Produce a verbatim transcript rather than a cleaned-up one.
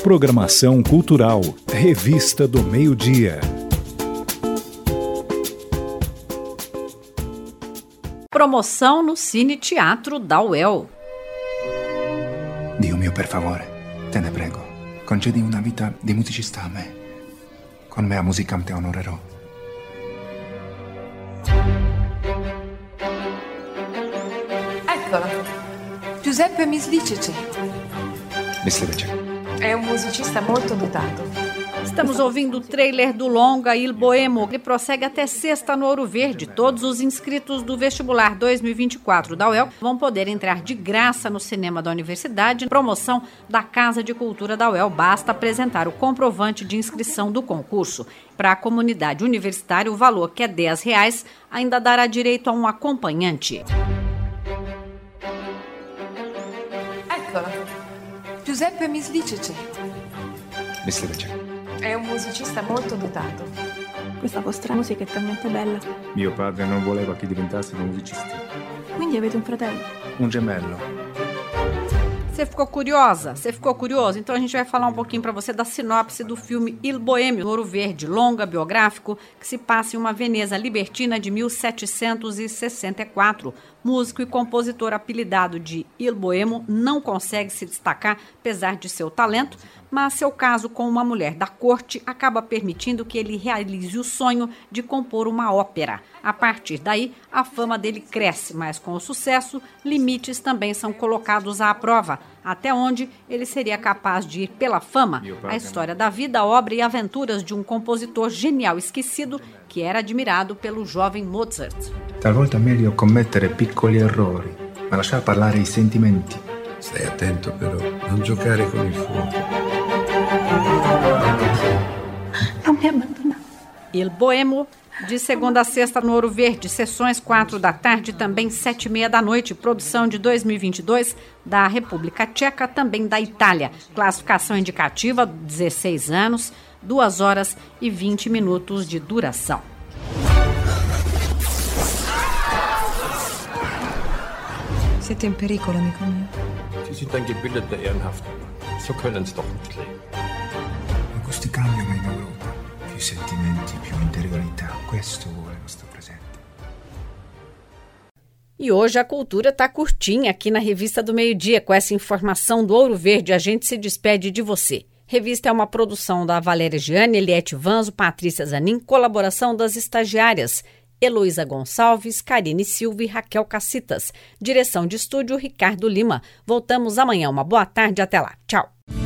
Programação cultural, Revista do Meio-Dia. Promoção no Cine Teatro da U E L. Dio mio, per favore, te ne prego, concedi una vita di musicista a me. Con me a musicam te onorerò. Eccola, Giuseppe Mislice. Mislice. É um musicista molto dotato. Estamos ouvindo o trailer do longa Il Boemo. Ele prossegue até sexta no Ouro Verde. Todos os inscritos do vestibular dois mil e vinte e quatro da U E L vão poder entrar de graça no cinema da universidade. Promoção da Casa de Cultura da U E L. Basta apresentar o comprovante de inscrição do concurso. Para a comunidade universitária, o valor, que é dez reais, ainda dará direito a um acompanhante. Eccola, Giuseppe Mislice. Mislice. È un musicista molto dotato. Questa vostra musica è talmente bella. Mio padre non voleva che diventassimo musicisti. Quindi avete un fratello? Un gemello. Você ficou curiosa? Você ficou curioso? Então a gente vai falar um pouquinho para você da sinopse do filme Il Boêmio, Ouro Verde, longa biográfico que se passa em uma Veneza libertina de mil setecentos e sessenta e quatro. Músico e compositor apelidado de Il Boêmio não consegue se destacar apesar de seu talento, mas seu caso com uma mulher da corte acaba permitindo que ele realize o sonho de compor uma ópera. A partir daí, a fama dele cresce, mas com o sucesso, limites também são colocados à prova, até onde ele seria capaz de ir pela fama. A história da vida, obra e aventuras de um compositor genial esquecido que era admirado pelo jovem Mozart. Talvolta è meglio commettere piccoli errori, ma lasciar parlare i sentimenti. Stai attento però, non giocare con il fuoco. Non mi abbandonare. Il Boêmio, de segunda a sexta no Ouro Verde, sessões quatro da tarde, também sete e meia da noite, produção de dois mil e vinte e dois da República Tcheca, também da Itália. Classificação indicativa, dezesseis anos, duas horas e vinte minutos de duração. Siete in pericolo, amico mio. Sie sind ein gebildeter Ehrenhafter. So können Sie doch nicht leben. Ma questi cambiano in Europa. Più sentimenti, più interiorità. Questo vuole il nostro presente. E hoje a cultura está curtinha aqui na Revista do Meio-Dia. Com essa informação do Ouro Verde, a gente se despede de você. Revista é uma produção da Valéria Gianni, Eliette Vanzo, Patrícia Zanin, colaboração das estagiárias Heloísa Gonçalves, Karine Silva e Raquel Cacitas. Direção de estúdio, Ricardo Lima. Voltamos amanhã. Uma boa tarde. Até lá. Tchau.